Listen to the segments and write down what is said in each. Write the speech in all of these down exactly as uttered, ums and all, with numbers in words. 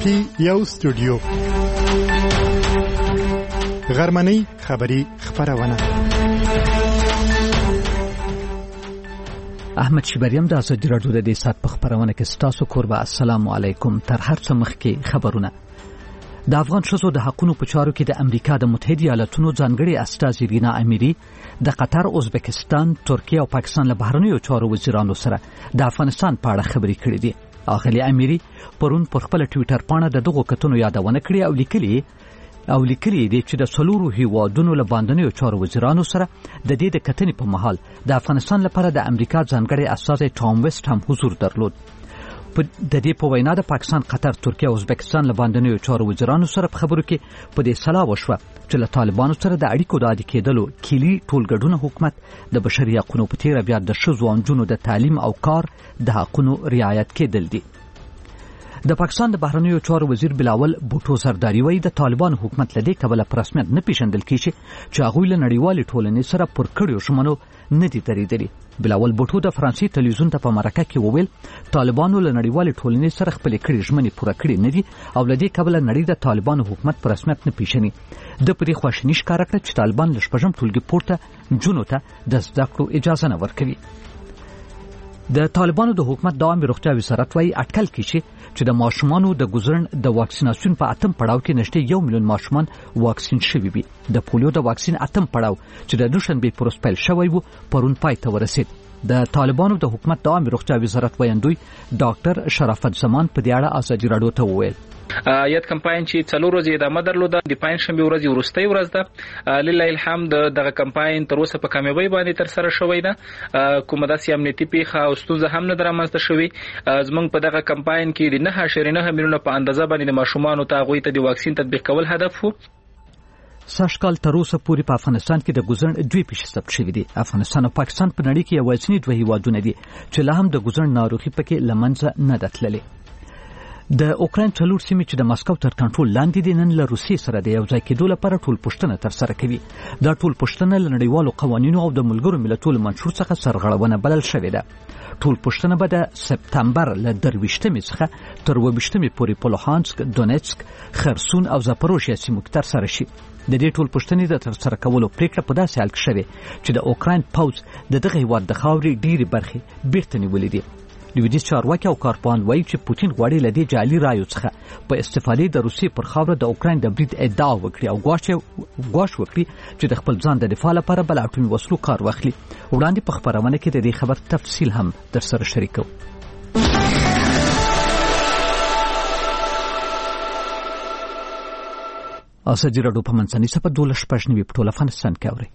پی یو سټوډیو غرمنۍ خبری خبرونه. احمد شیبریم د ازادي راډیو د دې سات په خبرونه کې ستاسو کوربه. السلام علیکم. تر هر څه مخکې خبرونه. د افغان ښځو د حقوقو په چارو کې د امریکا د متحده ایالاتونو ځانګړي استازي رینا امیری د قطر، ازبکستان، ترکیه او پاکستان له بهرنیو چارو وزیرانو سره د افغانستان په اړه خبرې کړې دي. اغلی امیری پرون پر خپل ټوئیټر پاڼه د دغو کتنو یادونه کړې او لیکلي او لیکلي دي چې د څلورو هیوادونو له باندنیو چارو وزیرانو سره د دې د کتنې په مهال د افغانستان لپاره د امریکا ځانګړي استازي ټام ویسټ هم حضور درلود. په د دې په وینا د پاکستان، قطر، ترکیه او ازبکستان له باندنیو چارو وزیرانو سره په خبرو کې په دې سلا وشوه چې له طالبانو سره د اړیکو د عادي کېدلو کلی ټولګډونه حکومت د بشري حقوقو په تیر بیا د ښځو او نجونو د تعلیم او کار د حقوقو رعایت کېدل دي. د پاکستان د بهرنیو چارو وزیر بلاول بوټو زرداری وایي د طالبانو حکومت لدې کبله په رسمیت نه پیژندل کیږي چې هغوی له نړیوالې ټولنې سره پر کړیو ژمنو نه دي درېدلي. بلاول بوټو د فرانسې تلویزیون ته په مرکه کې وویل طالبانو له نړیوالې ټولنې سره خپلې کړې ژمنې پوره کړې نه دي او لدې کبله نړۍ د طالبانو حکومت په رسمیت نه پیژني. د په دې خواشیني ښکاره کړه چې طالبان له شپږم ټولګي پورته نجونو ته د زده کړو اجازه نه ورکوي. د طالبانو د حکومت د عامه روغتیا وزارت وايي اټکل کیږي چې د ماشومانو د ګزرن د واکسیناسیون په اتم پړاو کې نشته یو میلیون ماشومان واکسین شوي وي. د پولیو د واکسین اتم پړاو چې د دوشنبه پر ورځ پیل شوی وو پرون پای ته ورسید. د طالبانو د حکومت د عامه روغتیا وزارت وایندوی ډاکټر شرافت زمان په دې اړه ازادي راډیو ته وویل یاد کمپاین چې څلور ورځې ادامه درلوده، د پنځشنبه ورځ وروستۍ ورځ ده. لله الحمد دغه کمپاین تر اوسه په کامیابی باندې تر سره شوې ده. کومه داسې امنیتي پیښه او ستونزه هم نه درامځته شوې. زمونږ په دغه کمپاین کې د نه اعشاریه نه میلیونه په اندازه باندې د ماشومانو ته غوي ته د واکسین تطبیق کول هدف وو. سږکال تر اوسه پورې په افغانستان کې د ګزرن دوی پیښې ثبت شوې دي. افغانستان او پاکستان په نړۍ کې یوازینی دوه هیوادونه دي چې لا هم د ګزرن ناروغي پکې لمنځه نه ده تللې. د اوکراین څلور سیمې چې د مسکو تر کنټرول لاندې دي نن له روسیې سره د یو ځای کېدو لپاره ټول پوښتنه تر سره کوي. دا ټول پوښتنه له نړیوالو قوانینو او د ملګرو ملتونو منشور څخه سرغړونه بلل شوې ده. ټول پوښتنه به د سپتمبر له درویشتمې څخه تر اوویشتمې پورې په لوهانسک، دونیتسک، خرسون او زاپروژیا سیمو کې تر سره شي. د دې ټول پوښتنې د تر سره کولو پریکړه په داسې حال کې شوې چې د اوکراین پوځ د دغه هیواد د خاورې ډېرې برخې بیرته نیولې دي. لویدیځ چارواکي او کارپوهان وایي چې پوتین غواړي له دې جعلي رایو څخه په استفادې د روسیې پر خاوره د اوکراین د برید ادعا وکړي او ګواښ وکړي چې د خپل ځان د دفاع لپاره بل اټومي وسلو کار واخلي. وړاندې په خبرونه کې د دې خبر تفصیل هم در سره شریکو. ازادي راډیو په منځنۍ صفحه دولس شپږ نوي په ټول افغانستان کې اوري.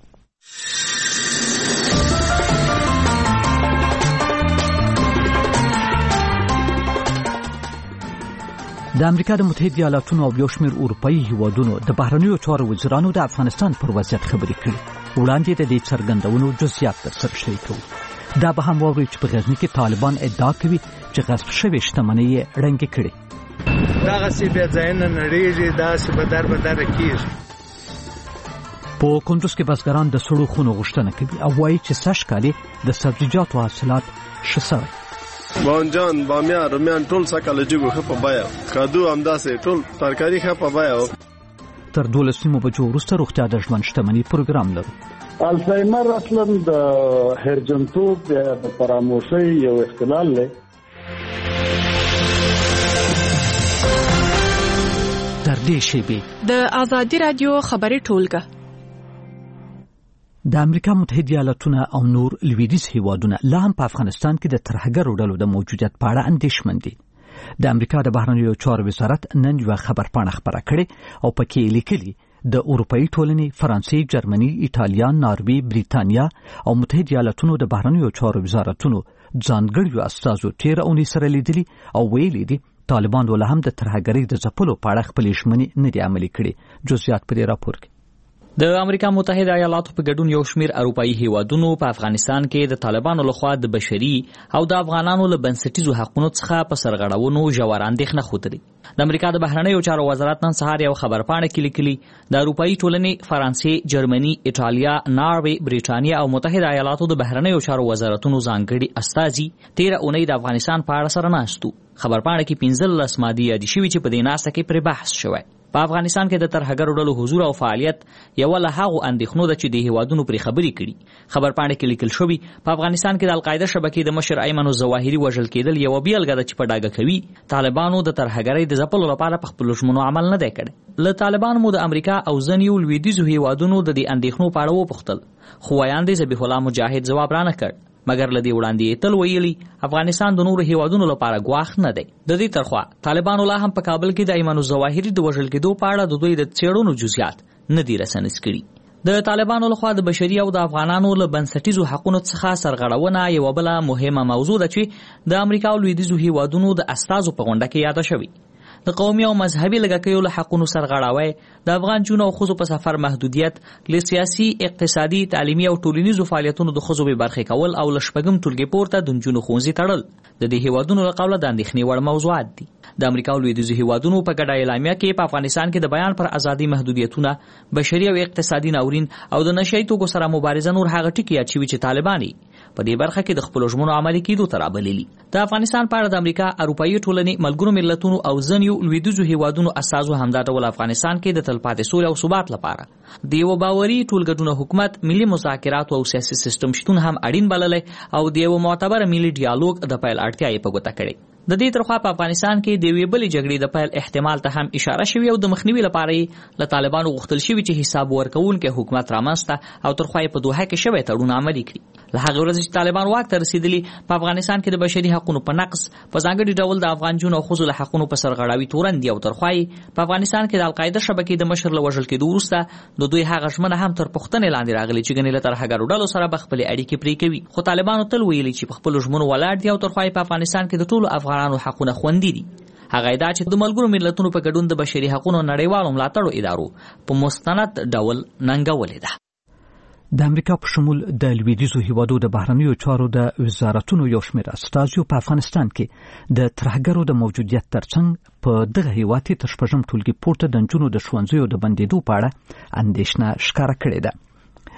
د امریکا د متحده ایالاتونو او یو شمېر اروپایي هیوادونو د بهرنیو چارو وزیرانو د افغانستان پر وضعیت خبرې کړې. وړاندې د دې څرګندونو جزئیات در سره شریکو. دا به هم واورئ چې په غزني کې طالبان ادعا کوي چې غصب شوې شتمنۍ یې ړنګې کړې. دغسې بیا ځایونه نړېږي، داسې به در به دره کېږي. په کندوز کې بزګران د سړو خونو غوښتنه کوي او وایي چې سږکال د سبزیجاتو حاصلات ښه سوی. بانجان، بامیان، رومیان ټول سږکال جګو ښه په بیه، کدو همداسې ټول ترکاري ښه په بیه. تر دولس نیمو بجو وروسته روغتیا د ژوند شتمنۍ پروګرام لرو. الزایمر اصلا د هرجنتوب د فراموشۍ یو اختلال دی. تر دې شیبې د ازادي راډیو خبري ټولګه. د امریکا متحده ایالاتونه او نور لویدیځ هیوادونه لا هم په افغانستان کې د ترهګرو ډلو د موجودیت په اړه اندېښمن دي. د امریکا د بهرنیو چارو وزارت نن یوه خبرپاڼه خپره کړې او پکې لیکلي د اروپایي ټولنې، فرانسې، جرمني، ایټالیا، ناروې، بریتانیا او متحده ایالاتونو د بهرنیو چارو وزارتونو ځانګړیو استازو تېره اونۍ سره لیدلي او ویلي دي طالبان ول هم د ترهګرۍ د ځپلو په اړه خپلې ژمنې نه دي عملي کړې. جزئیات په دې راپور کې. د امریکا متحده ایالاتو په ګډون یو شمیر اروپایي هیوادونو په افغانستان کې د طالبانو لخوا د بشري او د افغانانو له بنسټیزو حقوقو څخه په سرغړونو ژور اندېښنه خوده. د امریکا د بهرنیو چارو وزارت نن سهار یو خبرپاڼه کې لیکلي د اروپایي ټولنې فرانسې، جرمني، ایټالیا، ناروې، بریټانیا او متحده ایالاتو د بهرنیو چارو وزارتونو ځانګړي استازي تیر اونۍ د افغانستان په اړه سره ناستو. خبرپاڼه کې پنځلس مادې یادې شوي چې په دې ناسته کې پرې بحث شوی. په افغانستان کې د ترهګرو ډلو حضور او فعالیت یو له هغو اندېښنو ده چې د هیوادونو پرې خبرې کړي. خبرپاڼه کې لیکل شوی په افغانستان کې د القاعده شبکې د مشر ایمن الظواهري وژل کېدل یو بیلګه ده چې په ډاګه کوي طالبانو د ترهګرۍ د ځپلو لپاره په خپلو ژمنو عمل نه دی کړی. له طالبانو مو د امریکا او ځینو لویدیځو هیوادونو د دې اندېښنو په اړه وپوښتل، خو ویاند ذبیح الله مجاهد ځواب رانه کړ، مګر لدی وړاندې تل ویلي افغانستان د نورو هیوادونو لپاره ګواښ نه دی. د دې ترخوا طالبانو لا هم په کابل کې د ایمن الظواهري د وژل کېدو په اړه د دوی د څېړنو جزئیات نه دي رسنیز کړي. د طالبانو لخوا د بشري او د افغانانو له بنسټیزو حقوقو څخه سرغړونه یو بل مهمه موضوع ده چې د امریکا او لویدیځو هیوادونو د استازو په غونډه کې یاد شوی. د قومي او مذهبي لږکیو له حقوقو سرغړاوی، د افغان جنو او ښځو په سفر محدودیت، له سیاسي، اقتصادي، تعلیمي او ټولنیزو فعالیتونو د ښځو بې برخې کول او له شپږم ټولګي پورته د نجونو ښوونځي تړل د دې هیوادونو له قوله د اندېښنې وړ موضوعات دي. د امریکا او لویدیځو هیوادونو په ګډه اعلامیه کې په افغانستان کې د بیان پر ازادي محدودیتونه، بشري او اقتصادي ناورین او د نشئی توکو سره مبارزه نور هغه ټکي یاد شوي چې طالبان په دې برخه کې د خپلو ژمنو عملي کېدو ته رابللي. د افغانستان په اړه د امریکا، اروپایي ټولنې، ملګرو ملتونو او ځینو لویدیځو هیوادونو اساسو همدا ډول افغانستان کې د تلپاتې سولې او ثبات لپاره د یو باوري ټولګډونه حکومت، ملي مذاکرات او سیاسي سیستم شتون هم اړین بللی او د یو معتبر ملي ډیالوګ د پیل اړتیا یې په ګوته کړې. د دې ترخوا په افغانستان کې د یوې بلې جګړې د پیل احتمال ته هم اشاره شوې او د مخنیوي لپاره یې له طالبانو غوښتل شوي چې حساب ورکوونکی حکومت رامنځته او ترخوا یې په دوحه کې شوی تړون عملي کړي. له هغې ورځې چې طالبان واک ته رسېدلي په افغانستان کې د بشري حقوقو په نقض، په ځانګړي ډول د افغان جنو او ښځو له حقوقو په سرغړاوي تورن دي او ترخوا یې په افغانستان کې د القاعده شبکې د مشر له وژل کېدو وروسته د دوی هغه ژمنه هم تر پوښتنې لاندې راغلې چې ګنې له ترهګرو ډلو سره به خپلې اړیکې پرې کوي. خو طالبانو تل ویلي چې په خپلو ژمنو ولاړ دي او ترخوا یې په افغانستان کې د ټولو افغانانو حقونه خوندي دي. هغه دا چې د ملګرو ملتونو په ګډون د بشري حقوقو نړیوالو ملاتړو ادارو په مستند ډول ننګولې ده. د امریکا په شمول د لویدیځو هیوادو د بهرنیو چارو د وزارتونو یو شمېر استازیو په افغانستان کې د ترهګرو د موجودیت ترڅنګ په دغه هیواد کې تر شپږم ټولګي پورته د نجونو د ښوونځیو د بندېدو په اړه اندېښنه ښکاره کړې ده.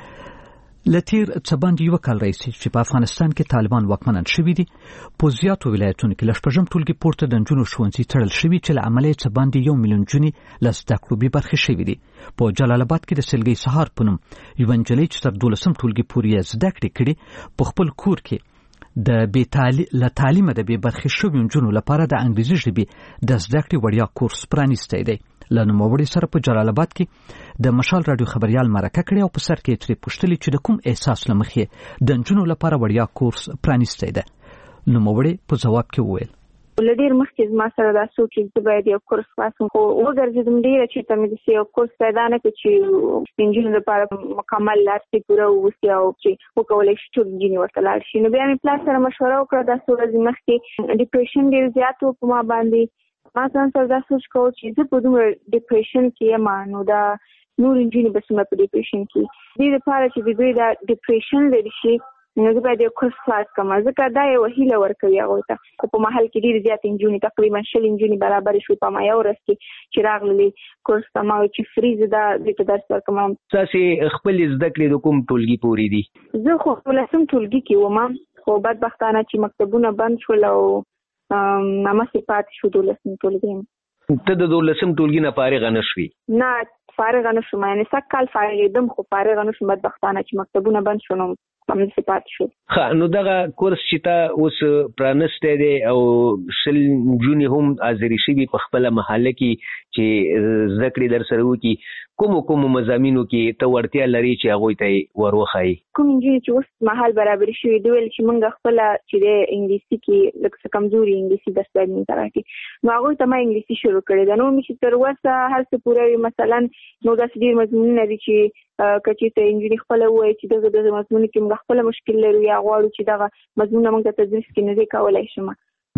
له تېر څه باندې یوه کال راهیسې چې په افغانستان کې طالبان واکمنان شوي دي، په زیاتو ولایتونو کې له شپږم ټولګي پورته د نجونو ښوونځي تړل شوي چې له امله یې څه باندې یو میلیون نجونې له زده کړو بې برخې شوي دي. په جلال آباد کې د سلګۍ سهار په نوم یوه نجلۍ چې تر دولسم ټولګي پورې یې زده کړې کړي په خپل کور کې د بې تعلی... له تعلیمه د بې برخې شویو نجونو لپاره د انګریزي ژبې د زده کړې وړیا کورس پرانیستی دی. له نوموړي سره په جلال آباد کې د مشال راډیو خبریال مرکه کړې او په سر کې یې ترې پوښتلي چې د کوم احساس له مخې د نجونو لپاره وړیا کورس پرانیستی ده. نوموړي په ځواب کې وویل: له ډېر مخکې زما سره دا سوچ چې زه باید یو کورس خلاصم، خو وګرځېدم ډېره چې ته مې داسې یو کورس پیدا نه کړ چې نجونو لپاره مکمل لارښتې پوره واوسي او چې وکولی شي ټول نجونې ورته لاړ شي. نو بیا مې پلار سره مشوره وکړه. دا څو ورځې مخکې ډیپریشن ډېر زیات و په ما باندې. ما ځان سره دا سوچ کوو چې زه په دومره ډیپریشن کې یم، نو دا نور نجونې به څومره په ډیپریشن کې. دې لپاره چې د دوی دا ډیپریشن لرې شي نو زه باید یو کورس خلاص کړم، ځکه دا یوه هیله ورکوي هغوی ته. خو په محل کې ډېرې زیاتې نجونې تقریبا شل نجونې برابرې شوې په ما یو ورځ کې چې راغللې کورس ته. ما وایي چې فری زه دا دوی ته درس ورکوم. تاسې خپلې زده کړې د کوم ټولګي پورې دي؟ زه خو دولسم ټولګي کې وم، خو بدبختانه چې مکتبونه بند شول او همسې پاتې شو دولسم ټولګي. ته د دولسم ټولګي نه فارغه نه شوې؟ نه فارغه نه شوم، یعنې سږ کال فارغېدم خو فارغه نه شوم. بدبختانه چې مکتبونه بند شو نو همداسې پاتې شو. ښه، نو دغه کورس چې تا اوس پرانستی دی او شل نجونې هم حاضرې شوي په خپله محله کې چې زده کړې در سره وکړي، کومو کومو مضامینو کې ته وړتیا لري چې هغوی ته یې ور وښایي؟ کوم نجونې چې اوس مهال برابرې شوي دي ویل چې موږ خپله چې دی انګلیسي کې لږ څه کمزوري انګلیسي درس باید موږ ته راکړي. نو هغوی ته ما انګلیسي شروع کړې ده. نو مې چې تر اوسه هر څه پوره وي، مثلا نو داسې ډېر مضمونونه دي چې که چېرته نجونې خپله ووایي چې دغه دغه مضمونو کې موږ خپله مشکل لرو یا غواړو چې دغه مضمونونه موږ ته تدریس کړي، نو دې کولی شم.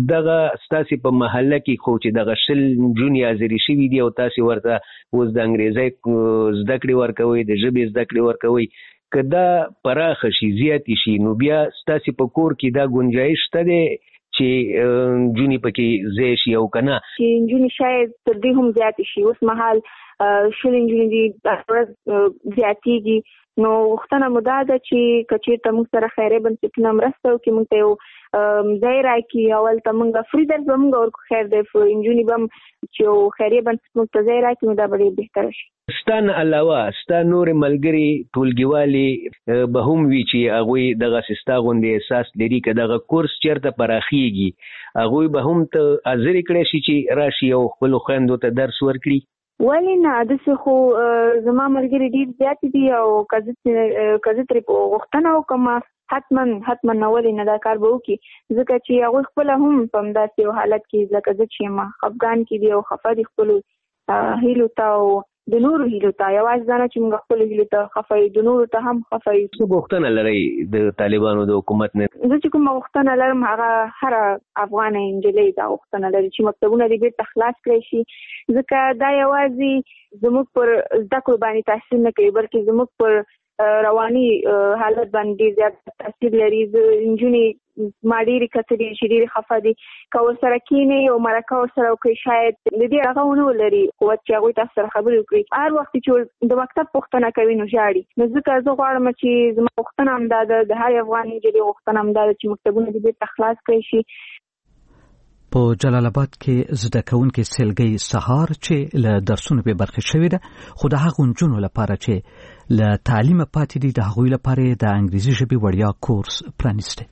دغه ستاسو په محله کې خو چې دغه شل جونی ازری شوی دی او تاسو ورته اوس د انګریزي زده کړې ورکوي د ژبې زده کړې ورکوي کدا پراخ شي زیات شي نو بیا ستاسو په کور کې دا گنجائش شته دی چې جونی پکې زی شي او کنه چې جونی شاید تر دې هم زیات شي اوس مهال شل جونی دی زیاتیږي نو وختونه مده ده چې کچې ته موږ سره خیرې بنسټونه مرسته وکړي موږ ته یو ځای راکړي اول ته موږ فري درس به موږ ورکو خیر دی انجونې به هم چې خیرې بنسټ موږ ته ځای راکړي نو دا به ډېر بهتره شي. ستا نه علاوه ستا نورې ملګري ټولګیوالې به هم وي چې هغوی دغسې ستا غوندې احساس لري که دغه کورس چېرته پراخیږي هغوی به هم ته حاضرې کړی شي چې راشي او خپلو خویندو ته درس ورکړي؟ ولې نه داسې خو زما ملګري ډېر زیات دي او که زه ترې په غوښتنه وکړم حتما حتما نه ولې نه دا کار به وکړي ځکه چې هغوی خپله هم په همداسې یو حالت کې لکه زه چې یم خفګان کې دي او خفه دي خپلو هیلو ته او د نورو هیلو ته یوازې دا نه چې موږ خپلو هیلو ته خفه یو د نورو ته هم خفه یو. څه غوښتنه لرئ د طالبانو د حکومت نه؟ زه چې کومه غوښتنه لرم هغه هره افغانه نجلۍ دا غوښتنه لري چې مکتبونه دې بیرته خلاص کړی شي ځکه دا یوازې زموږ پر زده کړو باندې تاثیر نه کوي بلکې زموږ پر رواني حالت باندې زیات تاثیر لري. نجونې ما ډېرې کتلې چې ډېرې خفه دي که ورسره کښېنې او مرکه ورسره وکړي شاید د دې هغه ونه ولري قوت چې هغوی تاسو سره خبرې وکړي هر وخت چې د مکتب پوښتنه کوي نو ژاړي نو ځکه زه غواړم چې زما غوښتنه همدا ده د هر افغان نجلۍ غوښتنه همدا ده چې مکتبونه دې بیرته خلاص کړی شي. په جلال آباد کې زده کوونکي سلګۍ سهار چې له درسونو به برخه شوې ده خو د هغو نجونو لپاره چې له تعلیمه پاتې دي د هغوی لپاره د انګریزي ژبې وړیا کورس پرانیستی.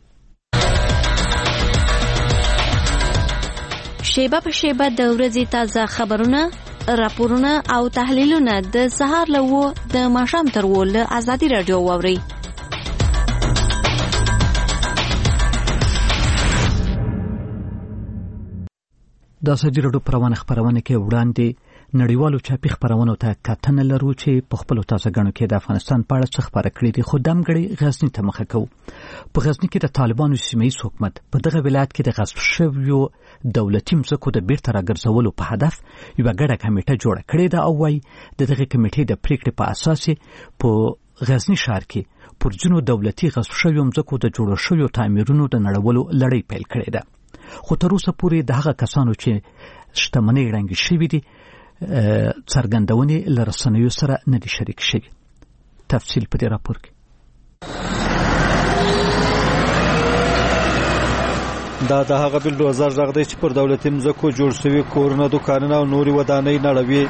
شیبه په شیبه د ورځې تازه خبرونه راپورونه او تحلیلونه د سهار له وو د ماښام تر وو له ازادي رادیو واورئ. د ازادي رادیو پروانه خبرونه کې وړاندې نړیوالو چاپی خبرونو ته کتنه لرو چې په خپل تازه غنو کې د افغانستان په اړه څه خبره کړې دي خو دمګړي غزنی ته مخه کوو. په غزنی کې د طالبانو سیمه حکومت په دغه ولایت کې د غصب شویو دولتي مزکو د بیرته راګرځولو په هدف یو ګډه کمیټه جوړه کړې ده او وايي د دغه کمیټې د پریکړې په اساس په غزنی ښار کې پر جنو دولتي غصب شویو مزکو د جوړ شویو تعمیرونو د نړولو لړۍ پیل کړې ده خو تر اوسه پورې د هغه کسانو چې شتمنۍ ړنګې شوي دي څرګندونې له رسنیو سره نه دي شریک شوي. تفصیل په دې راپور کې. دا د هغه بلډوزر غږ دی چې پر دولتي مځکو جوړ شوي کورونه دوکانونه او نورې ودانۍ نړوي.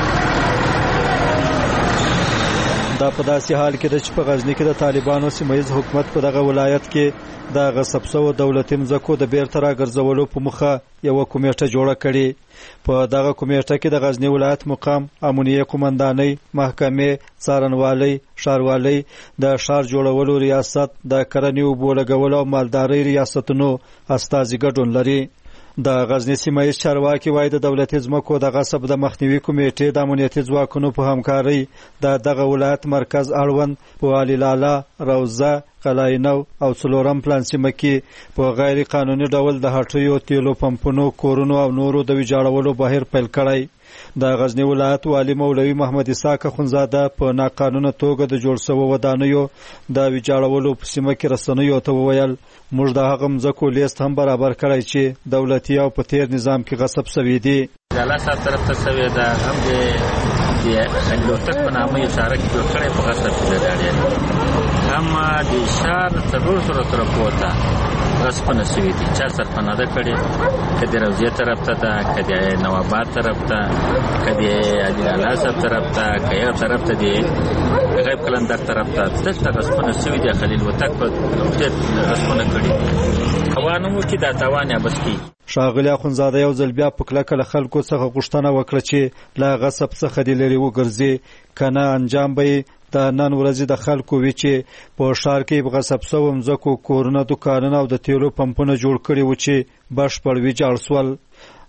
دا په داسې حال کې ده چې په غزنی کې د طالبانو سیمه حکومت په دغه ولایت کې د غصب شوو دولتي مځکو د بیرته راګرځولو په مخه یو کمیټه جوړه کړې. په دغه کمیټه کې د غزنی ولایت مقام امنیه قومندانۍ محکمې څارنوالۍ ښاروالۍ د ښار جوړولو ریاست د کرنې اوبو لګولو او مالدارۍ ریاستونو استازي ګډون لري. د غزنی سیمه ییز چارواکي وایي د دولتي ځمکو د غصب د مخنیوي کمیټې د امنیتي ځواکونو په همکارۍ د دغه ولایت مرکز اړوند په علي لالا روضه قلاینو او څلورم پلان سیمه کې په غیر قانوني ډول د هټیو تیلو پمپونو کورونو او نورو د ویجاړولو بهیر پیل کړی. د غزنی ولایت والی مولوي محمد اسحاق خنزاده په ناقانونه توګه د جوړ شوو ودانیو د ویجاړولو په سیمه کې رسنیو ته وویل موږ د هغه مځکو لیست هم برابر کړی چې دولتي او په تیر نظام کې غصب شوي دي. جلا صاحب طرف ته شوی دا هم د سنګوتک په نامه اشاره کې جوړ کړی په غصب کې دی هم د اشار څلور سره طرف وته غصب نه شوي دي چا سرپناه ده کړې کدی روزیه طرف ته ده کدی نواباد طرف ته کدی علي لالا صاحب طرف ته کیا طرف ته دی غیب کلندر طرف ته دلته غصب نه شوي دي خلیل وتک په غصب نه کړي قوانینو کې دا توان یا بس کی. ښاغلی اخونزاده یو ځل بیا په کلکه له خلکو څخه غوښتنه وکړه چې له غصب څخه دې لرې وګرځي کنه انجام به د نن ورځې د خلکو وی چې په ښار کې په غصب شوو مځکو کورونه دوکانونه او د تیلو پمپونه جوړ کړي و چې بشپړ ویجاړ شول.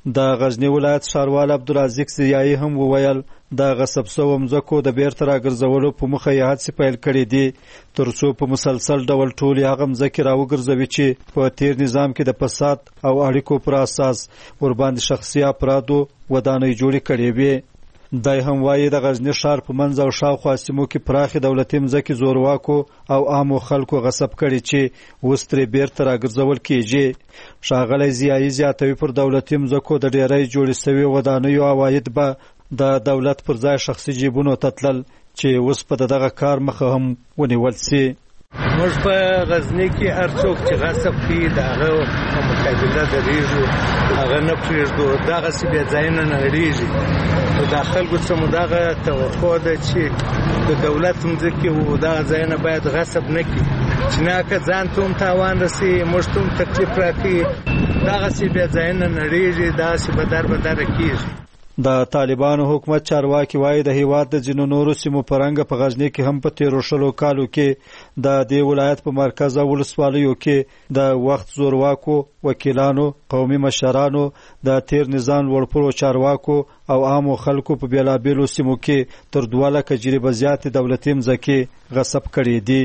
د غزنی ولایت ښاروال عبدالرزاق زیایی هم وویل د غصب شوو مځکو د بیرته راګرځولو په موخه یې هڅې پیل کړې دي تر څو په مسلسل ډول ټولې هغه مځکې راوګرځوي چې په تیر نظام کې د فساد او اړیکو پر اساس ورباندې شخصي افرادو ودانۍ جوړې کړې وې. دای هم وایي د غزنی ښار په منځ او شاوخوا سیمو کې پراخې دولتي مځکې زورواکو او عامو خلکو غصب کړي چې اوس ترې بیرته راګرځول کېږي. ښاغلی ضیایي زیاتوي پر دولتي مځکو د ډیری جوړې شویو ودانیو عواید به د دولت پر ځای شخصي جیبونو ته تلل چې اوس په دغه کار مخه هم ونیول سي. موږ په غزنی کې هر څوک چې غصب کوي د هغه په مقابله درېږو، هغه نه پرېږدو، دغسې بې ځایه نه نړېږي. نو د خلکو څخه مو دغه توقع ده چې د دولت مځکې و دغه ځایونه باید غصب نه کړي چې نه که ځان ته هم تاوان رسي، موږ ته هم تکلیف راکوي. دغسې بې ځایه نه نړېږي، دغسې به در به دره کېږي. د طالبانو حکومت چارواکي وایي د هیواد د ځینو نورو سیمو په رنګه په غزنی کې هم په تیرو شلو کالو کې د دې ولایت په مرکز او ولسوالیو کې د وخت زورواکو وکیلانو، قومي مشرانو، د تیر نظام لوړپوړو چارواکو او عامو خلکو په بیلابیلو سیمو کې تر دوه لکه جریبه زیاتې دولتي مځکې غصب کړي دي.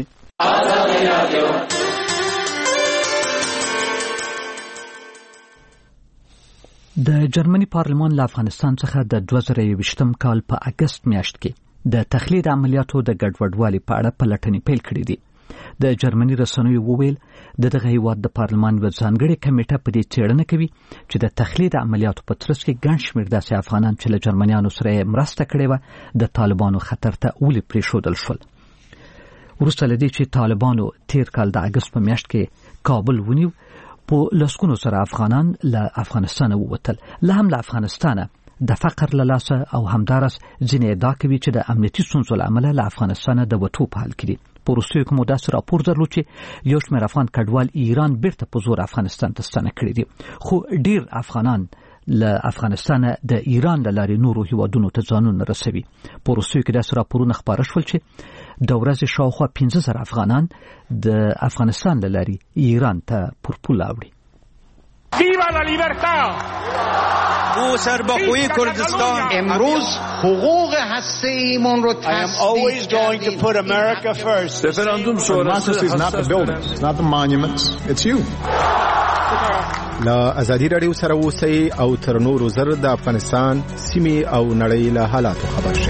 د جرمني پارلمان له افغانستان څخه د دوه زره یوویشتم کال په اګست میاشت کې د تخلید عملیاتو د ګډوډوالي په اړه پلټنې پیل کړې دي. د جرمني رسنیو وویل د دغه هیواد د پارلمان یوه ځانګړې کمیټه په دې څېړنه کوي چې د تخلید عملیاتو په ترڅ کې ګڼ شمېر داسې افغانان چې له جرمنیانو سره مرسته کړې وه د طالبانو خطر ته ولې پرېښودل شول. وروسته له دې چې طالبانو تیر کال د اګست په میاشت کې کابل ونیو، په لسګونو سره افغانان له افغانستانه ووتل. له هم له افغانستانه د فقر له لاسه او همدارس ځینې ادعا کوي چې د امنیتي ستونزو له امله له افغانستانه د وتو په حال کې دي. په وروستیو کې مو داسې راپور درلود چې یو شمېر افغان کډوال ایران بیرته په زور افغانستان ته ستانه کړي دي، خو ډیر افغانان له افغانستانه د ایران له لارې نورو هیوادونو ته ځانونه رسوي. په وروستیو کې داسې راپورونه خپاره شول چې د ورځې شاوخوا پنځه زره افغانان د افغانستان له لارې ایران ته پر پول اوړي. ویوا لا لیبرتا! او سربخوی کردستان امروز حقوق هسته‌ایمون رو تثبیت کردیم. Referendum شورای is not the buildings, it's not the monuments, it's you. لا ازادي رادیو سره اوسئ او تر نورو زر د افغانستان سیمې او نړۍ له حالاتو خبر شئ.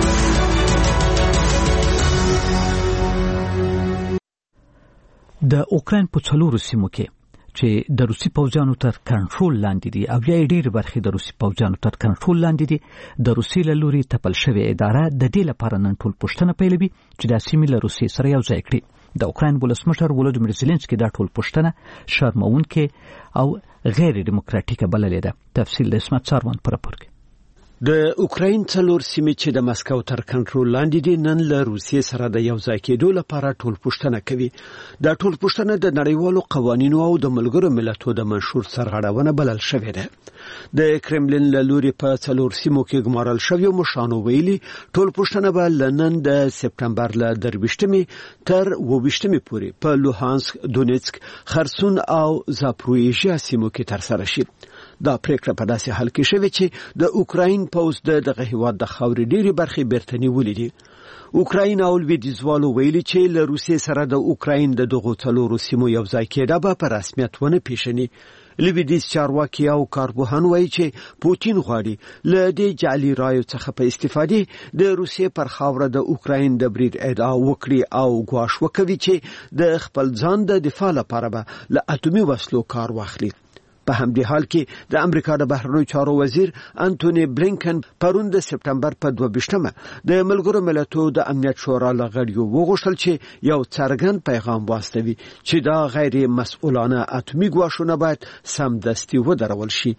د اوکراین په څلورو سیمو کې چې د روسي پوځیانو تر کنټرول لاندې دي او یا ډېرې برخې د روسي پوځیانو تر کنټرول لاندې دي، د روسي له لوري تپل شوې اداره د دې لپاره نن ټول پوښتنه پیلوي چې دا سیمې له روسیې سره یو ځای کړي. د اوکراین ولسمشر ولودیمیر زيلنسکي دا ټول پوښتنه شرمونکې او غیر ډیموکراټیکه بللې ده. تفصیل د اسمت ساروان پر راپور کې. د اوکراین څلور سیمې چې د مسکو تر کنټرول لاندې دي نن له روسیې سره د یو ځای کېدو لپاره ټول پوښتنه کوي. دا ټول پوښتنه د نړیوالو قوانینو او د ملګرو ملتونو د منشور سرغړونه بلل شوې ده. د کرملین له لوري په څلور سیمو کې ګمارل شوی مشانو ویلي ټول پوښتنه به لنن د سپتمبر له درويشتمې تر وويشتمې پورې په لوهانسک، دونیتسک، خرسون او زاپروژیا سیمو کې تر سره شي. دا پریکړه په داسې حال کې شوې چې د اوکراین پوځ د دغه هیواد د خاورې ډېری برخې بیرته نیولې دي. اوکراین او لویدیځوالو ویلي چې له روسیې سره د اوکراین د دغو څلورو سیمو یو ځای کېدا به په رسمیت ونه پیژني. لویدیځ چارواکي او کارپوهان وایي چې پوتین غواړي له دې جعلي رایو څخه په استفادې د روسیې پر خاوره د اوکراین د برید ادعا وکړي او ګواښ وکړي چې د خپل ځان د دفاع لپاره به له اتومي وسلو کار واخلي. په همدې حال کې د امریکا د بهرنیو چارو وزیر انټونی بلینکن پرون د سپتمبر په دوه ویشتمه د ملګرو ملتونو د امنیت شورا له غړیو وغوښتل چې یو څرګند پیغام واستوي چې دا غیر مسؤلانه اتومي ګواښونه باید سمدستي ودرول شي.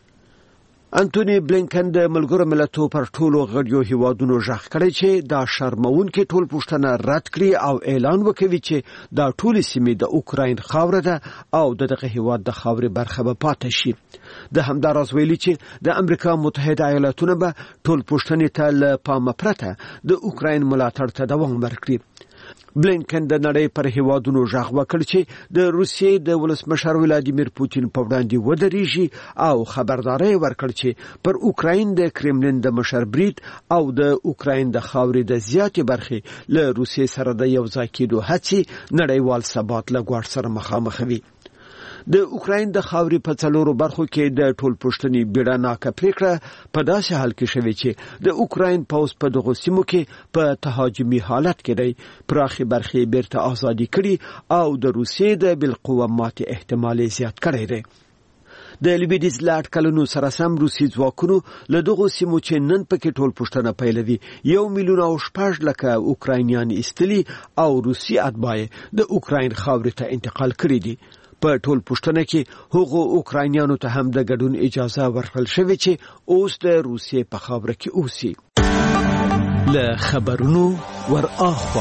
انټونی بلینکن د ملګرو ملتونو پر ټولو غړیو هیوادونو ژغ کړی چې دا شرمونکې ټول پوښتنه رد کړي او اعلان وکړي چې دا ټول سیمې د اوکراین خاوره ده او دغه هیواد د خاورې برخه به پاتې شي. د همداراز ویلي چې د امریکا متحده ایالاتونه به ټول پوښتنې ته له پامه پرته د اوکراین ملاتړ ته دوام ورکړي. بلینکن د نړۍ پر هیوادونو ژغ وکړ چې د روسیې د ولسمشر ولادیمیر پوتین په وړاندې ودرېږي او خبرداري ورکړ چې پر اوکراین د کرملین د مشر برید او د اوکراین د خاورې د زیاتې برخې له روسیې سره د یو ځای کېدو هڅې نړیوال ثبات له ګواښ سره مخامخ وي. د اوکراین د خاورې په څلورو برخو کې د ټولپوښتنې بیړناکه پریکړه په داسې حال کې شوې چې د اوکراین پوځ په دغو سیمو کې په تهاجمي حالت کې دی. پراخې برخې بیرته ازادي کړي او د روسیې د بالقوه ماتې احتمال زیات کړی دی. د لویدیز له اټکلونو سره سم روسي ځواکونو له دغو سیمو چې نن پکې ټولپوښتنه پیلوي یو میلیون او شپږ لکه اوکراینیان ایستلي او روسي اتباع د اوکراین خاورې ته انتقال کړي دي. په ټول پښتنه کې هغو اوکراینیانو ته هم د ګډون اجازه ورکړل شوې چې اوس د روسیې په خاوره کې اوسي. له خبرونو ور اخوا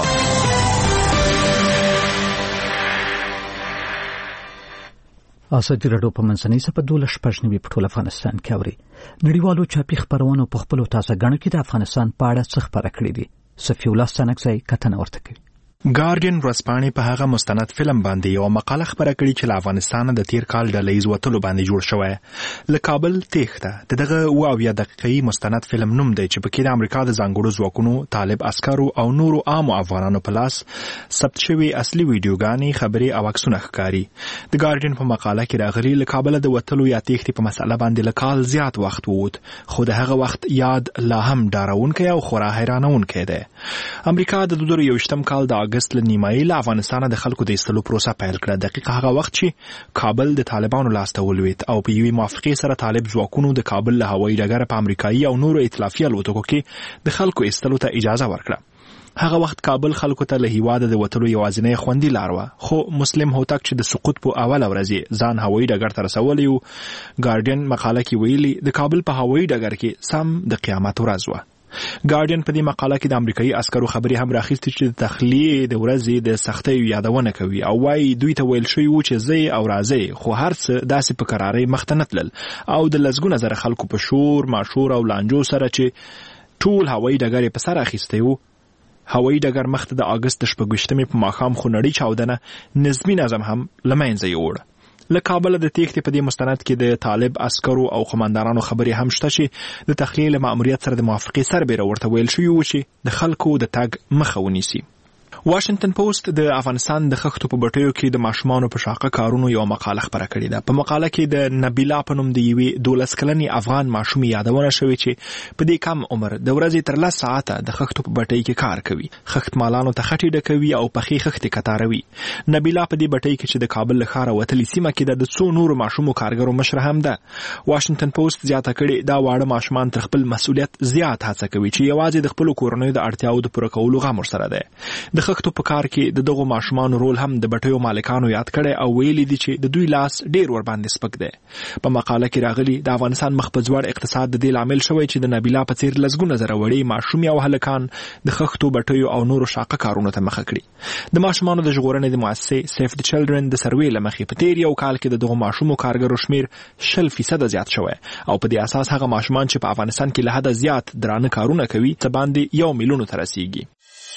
ازادي راډیو په منځنۍ سپه دولس شپږ نوي په ټول افغانستان کې اوري. نړیوالو چاپی خبرونو په خپل تازه غنډه کې د افغانستان په اړه څه خبره کړې دي. صفی الله ستنکزی کتنه ورته کوي. ګارډین ورځپاڼې په هغه مستند فلم باندې یو مقاله خبره کړې چې له افغانستان د تیر کال د لیز وټلو باندې جوړ شوی. له کابل تېښته دغه اویا دقیقې مستند فلم نوم دی چې پکې د امریکا د ځانګړو ځواکونو، طالب عسکرو او نورو عامو افغانانو په لاس ثبت شوي اصلي ویډیوګانې، خبرې او عکسونه ښکاري. د ګارډین په مقاله کې راغلي له کابل د وټلو یا تېښتې په مسله باندې له کال زیات وخت ووت، خو د هغه وخت یاد لا هم ډارونکی او خورا حیرانونکی دی. امریکا د دوه زره یوویشتم کال د اګست له نیمایي افغانستان د خلکو د ایستلو پروسه پیل کړه. دقیق هغه وخت چې کابل د طالبانو لاسته ولوېد او په یوې موافقې سره طالب ځواکونو د کابل له هوایي ډګره په امریکایي او نورو ائتلافي الوتکو کې د خلکو ایستلو ته اجازه ورکړه. هغه وخت کابل خلکو ته له هیواده د وتلو یوازینۍ خوندي لار وه، خو مسلم هوتک چې د سقوط په اوله ورځ ځان هوایي ډګر ته رسولی و. ګارډین مقاله کې ویلي د کابل په هوایي ډګر کې سم د قیامت ورځ وه. ګارډین په دې مقاله کې د امریکایي عسکرو خبرې هم راخیستې چې د تخلیې د ورځې د سختیو یادونه کوي او وايي دوی ته ویل شوي و چې زه او راځئ، خو هر څه داسې په کرارۍ مخته نه تلل او د لسګونه زره خلکو په شور ماشور او لانجو سره چې ټول هوایي ډګر یې په سر اخیستی و. هوایي ډګر مخته د اګست د شپږویشتمې په ماښام خونړۍ چاودنه نظمي نظم هم له منځه یووړ. له کابل د تېښتې په دې مستند کې د طالب عسکرو او قماندانانو خبرې هم شته چې د تخلیې له ماموریت سره د موافقې سربېره ورته ویل شوي و چې د خلکو د تګ مخه ونیسي. واشنگټن پوسټ د افغانستان د خښتو په بټیو کې د ماشومانو په شاقه کارونو یو مقاله خبره کړې ده. په مقاله کې د نبیلا په نوم د یوې دولس کلنې افغان ماشومې یادونه شوې چې په دې کم عمر د ورځې تر لس ساعته د خښتو په بټۍ کې کار کوي، خښت مالانو ته خټې ډکوي او پخې خښتې کتاروي. نبیلا په دې بټۍ کې چې د کابل له ښاره وتلې سیمه کې د څو نورو ماشومو کارګرو مشره هم ده. واشنگټن پوسټ زیاته کړې دا واړه ماشومان تر خپل مسؤلیت زیات هڅه کوي چې یوازې د خپلو کورنیو د اړتیاو د پوره کولو غم ورسره ده. د خښتو په کار کې د دغو ماشومانو رول هم د بټیو مالکانو یاد کړي او ویلي دي چې د دوی لاس ډیر ور باندې سپک دی. په مقاله کې راغلي د افغانستان مخ په ځوړ اقتصاد د دې لامل شوی چې د نبیلا په څیر لسګونه زره وړي ماشومې او هلکان د خښتو بټیو او نورو شاقه کارونو ته مخه کړي. د ماشومانو د ژغورنې د مؤسسې سیف د چلډرن د سروې له مخې په تیر یو کال کې د دغو ماشومو کارګرو شمیر شل فیصده زیات شوی او په دې اساس هغه ماشومان چې په افغانستان کې له حده زیات درانه کارونه کوي څه باندې یو میلیون ته رسیږي.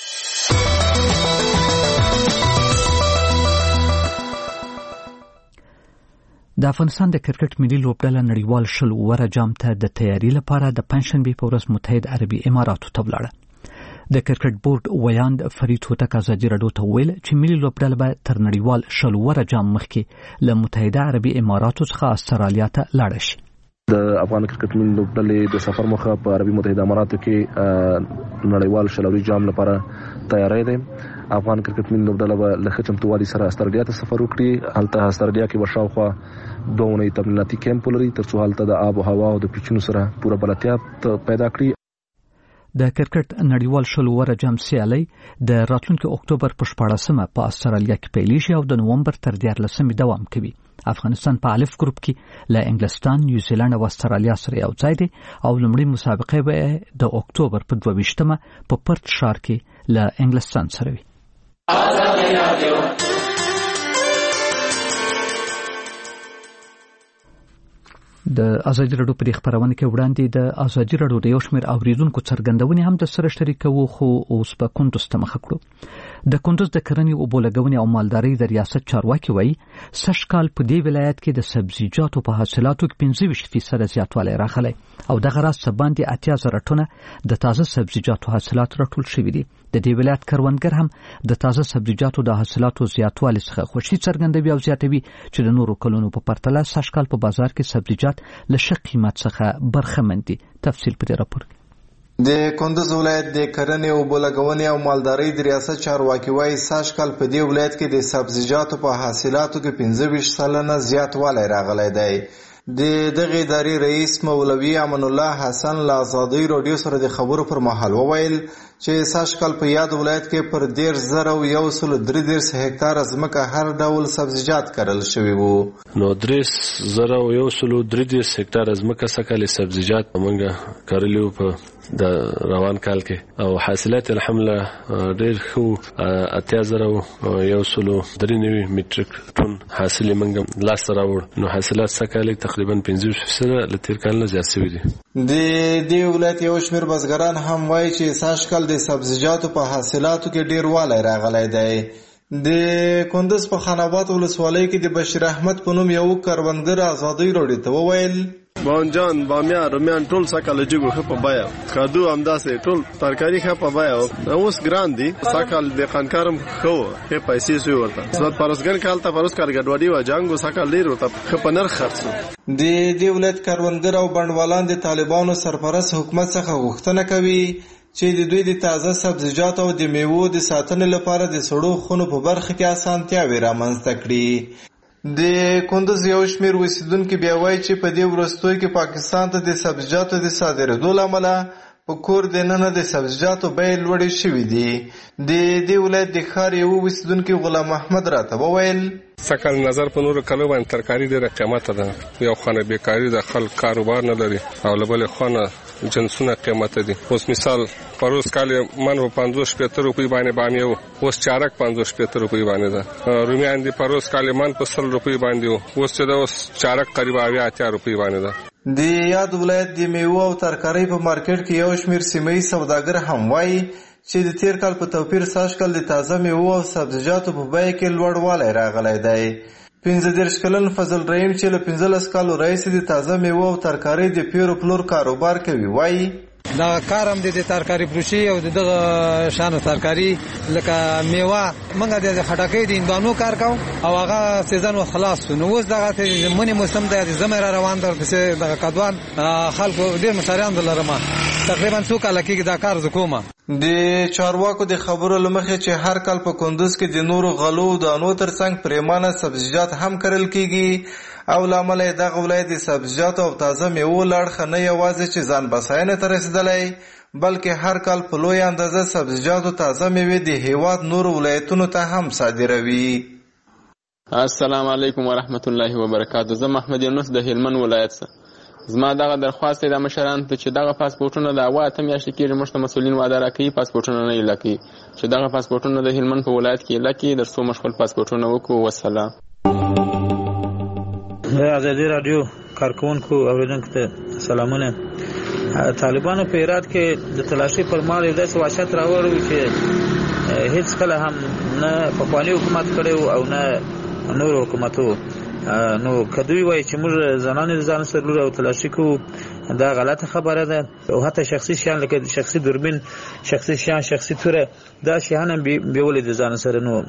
د افغانستان د کرکټ ملي لوبډله نړیوال شل اوره جام ته د تیاری لپاره د پنځشنبې په ورځ متحد عربي اماراتو ته ولاړه. د کرکټ بورډ ویاند فرید هوتک ازادي راډیو ته ویل چې ملي لوبډله به تر نړیوال شل اوره جام مخکې له متحده عربي اماراتو څخه استرالیا ته لاړه شي. د افغان کرکټ ملي لوبډلې د سفر مخه په عربي متحده اماراتو کې نړیوال شل اوره جام لپاره تیاری دی. افغان کرکټ ملي لوبډله به له ښه چمتووالي سره استرالیا ته سفر وکړي. هلته استرالیا کې به شاوخوا دوه اونۍ تمریناتي کیمپ ولري تر څو هلته د آب و هوا او د پیچونو سره پوره بلدتیا پیدا کړي. د کرکټ نړیوال شل اوره جام سیالۍ د راتلونکي اکتوبر په شپاړسمه په استرالیا کې پیلیږي او د نومبر تر دیارلسمې دوام کوي. افغانستان په الف ګروپ کې له انګلستان، نیوزیلند او استرالیا سره یو ځای دی او لومړی مسابقه به د اکتوبر په دوه ویشتمه په پرت ښار کې له انګلستان سره وي. د ازادي راډیو په خبرونه کې وړاندې د ازادي راډیو د یو شمېر اوریدونکو څرګندونې هم د سره شریکوو، خو اوس په کونټوس ته مخه کړو. د کندوز د کرنې او بولګونې او مالدارۍ د ریاست چارواکي وایي سږ کال په دې ولایت کې د سبزیجاتو په حاصلاتو کې پنځه ویشت فیصد زیاتوالی راغلی او دغه راز څه باندې اتیا زره ټنه د تازه سبزیجاتو حاصلات راټول شوي دي. د دې ولایت کروندګر هم د تازه سبزیجاتو د حاصلاتو زیاتوالي څخه خوښي څرګندوي او زیاتوي چې د نورو کلونو په پرتله سږ کال په بازار کې سبزیجات له ښه قیمت څخه برخمن دي. تفصیل په دې راپور کې. د کندوز ولایت د کرنې او بولګونې او مالدارۍ د ریاست چارواکي وایي سږ کال په دې ولایت کې د سبزیجاتو په حاصلاتو کې پنځه ویشت سلنه زیاتوالی راغلی دی. د دغه ادارې رئیس مولوي امان الله حسن له ازادۍ راډیو سره د خبرو پر مهال وویل چې سږ کال په یاد ولایت کې پر دېرش زره او یو سل درې دېرش هکتاره ځمکه هر ډول سبزیجات کرل شوي وو. نو درې زره او یو سل درې دېرش هکتاره ځمکه سږ سبزیجات موږ کرلي وو په د روان کال کې او حاصلات الحمدلله ډېر ښه اتیا زره او یو سل درې نوي میټریک ټن حاصل یې موږ لاسته راوړ. نو حاصلات سږ کال تقریبا پنځه ویشت فیصده له تېر کال نه زیات شوي دي. د دې ولایت یو شمېر بزګران هم وایي چې سږ کال د سبزیجاتو په حاصلاتو کې ډېر والی راغلی دی. د کندوز په خان آباد ولسوالۍ کې د بشیر احمد په نوم یو کروندګر ازادۍ راډیو ته وویل بانجان بامیان رومیان ټول سکه جګو ښه په بیه کادو همداسې ټول ترکاري ښه په بیه اوس ګران دي. سکه د قنکارم ښه وه ښې پیسې سوی ورته زموږ پروسګن کال ته پروس کار ګډوډي وه جنګ سکه ډېر ورته ښه په نرخ خرڅ شو. د دې ولایت کروندګر او بڼوالان د طالبانو سرپرست حکومت څخه غوښتنه کوي چې د دوی د تازه سبزیجاتو او د میوو د ساتنې لپاره د سړو خونو په برخه کې اسانتیاوې رامنځته کړي. د کندوز یو شمېر اوسیدونکي بیا وایي چې په دې وروستیو کې پاکستان ته د سبزیجاتو د صادرېدو له امله په کور دننه د سبزیجاتو بیې لوړې شوي دي. د دې ولایت د ښار یو اوسیدونکي غلام احمد راته وویل سکه نظر په نورو کلو باندې ترکاري ډېره قیمته ده. یو خانه بیکاري د خلک کاروبار نه لري او له بلې خوا جنسونه قیمته دي. اوس مثال پروس کال من په پنځوس شپېته روپۍ باندې بامیه وو اوس چارک پنځوس شپېته روپۍ باندې ده. رومیان دي پروس کال من په سل روپۍ باندې وو اوس چې ده اوس چارک قریب اویا اتیا روپۍ باندې ده. د یاد ولایت د میوو او ترکارۍ په مارکیټ کې یو شمېر سیمه‌ییز سوداګر هم وایي چې د تیر کال په توپیر سږ کال د تازه میوو او سبزیجاتو په بیه کې لوړوالی راغلی دی. پنځه دېرش کلن فضل رحیم چې له پنځلس کالو راهیسې د تازه میوو او ترکارۍ د پیرو پلور کاروبار کوي وایي دا کار هم د ترکاري فروشي او دغه شانو ترکاري لکه میوه موږ د خټکۍ د هندوانو کار کوو او هغه سیزن خلاص نو اوس دغه منی موسم د زمر روان در د کډوان خلکو ډیر مشتریان دلرمه تقریبا څو کال کې دا کار زکومه. د چارواکو د خبرو لمخې چې هر کال په کندوز کې د نورو غلو دانو ترڅنګ پریمانه سبزیجات هم کرل کیږي او لامل دغه ولایت د سبزیجاتو او تازه میوو لړخه نه یوازې چې ځان بساینه ته رسیدلی بلکې هر کال په لوی اندازه سبزیجاتو تازه میوې د هیواد نورو ولایتونو ته هم صادروي. السلام علیکم ورحمت الله وبرکاته. زه محمد یونس د هلمند ولایت څخه. زما دغه درخواست د مشرانو ته چې دغه پاسپورتونه د اوا ته میاشتې کېږي موږ ته مسؤلین وعده راکوي پاسپورتونه نه ایله کوي چې دغه پاسپورتونه د هلمند په ولایت کې ایله کړي تر څو موږ خپل پاسپورتونه وکړو. والسلام. ازادي راډیو کارکونکو اوریدونکو ته سلامونه. طالبانو په هرات کې د تلاشي پر مهال یو داسې وحشت راوړی چې هیڅ کله هم نه پخواني حکومت کړی او نه نور حکومتو. نو کدوی وای چې موږ زنانې ځان سره لور او تلاشي کوو دا غلطه خبره ده او حتی شخصي شیان لکه شخصي دوربین شخصي شیان شخصي توره دا شیان هم بیولې د ځان سره. نو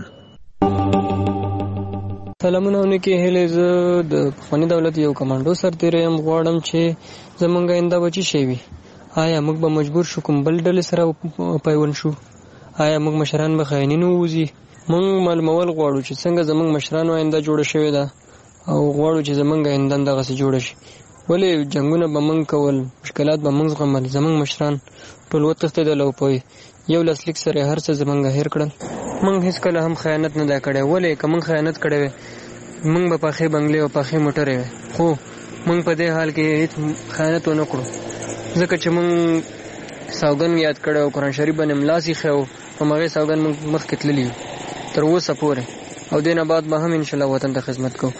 سلامونه ونکي هله زه د پخوانی دولت یو کمانډو سرتیری یم غواړم چې زمونږ آینده بچی شي وي. آیا موږ به مجبور شو کوم بل ډلې سره پیوند شو؟ آیا موږ مشران به خاینین ووزي؟ موږ معلومول غواړو چې څنګه زمونږ مشرانو آینده جوړه شوې ده او غواړو چې زمونږ آینده دغسې جوړه شي. ولې جنګونه به موږ کول مشکلات به موږ زغمل زمونږ مشران ټول وتښتېدل او په یو لاسلیک سره هر څه زمونږ هېر کړل. موږ هیڅ کله هم خیانت نه دا کړی. ولې که موږ خیانت کړی وی موږ به پاخې بنګلې او پاخې موټرې وی خو موږ په دې حال کې هیڅ خیانت ونه کړو ځکه چې موږ سوګند یاد کړی او قرآن شریف باندې ملا سیښی و په همغې سوګند موږ مخکې تللي یو تر اوسه پورې او دې نه بعد به هم انشاءالله وطن ته خدمت کوو.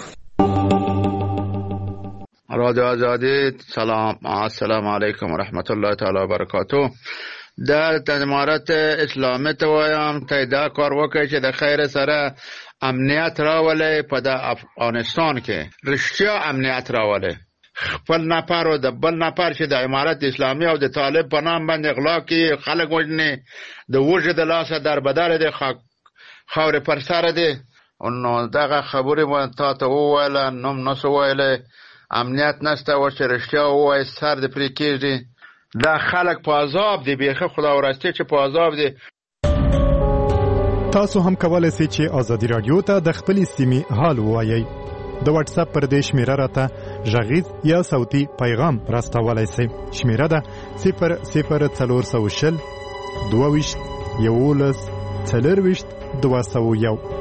رادیو آزادی سلام السلام علیکم ورحمت الله تعالی وبرکاته. د امارت اسلامي ته وایم ته دا کار وکړي چې د خیر سره امنیت راولي په د افغانستان کې رښتیا امنیت راولي خپل نفر او د بل نفر چې د امارت اسلامي او د طالب په نام باندې اغلا کې خلک وژني د وجه د لاسه در بدل دي خاورې پر سر دي نو دغه خبرې مو تا ته وویل نوم نسو ویل امنیت نشته او چې رښتیا وایي سر د پرې کېږي دا خلک په عذاب دي بیخي خدا ورسته چې په عذاب دي. تاسو هم کولای شئ چې ازادي رادیو ته د خپل سیمې حال ووایي. د واتس اپ پر دې شمیره راته غږیز یا صوتي پیغام راستولای شئ. شمیره ده صفر صفر څلور سوه شل دوه ویشت یولس څلور ویشت دوه سوه یو.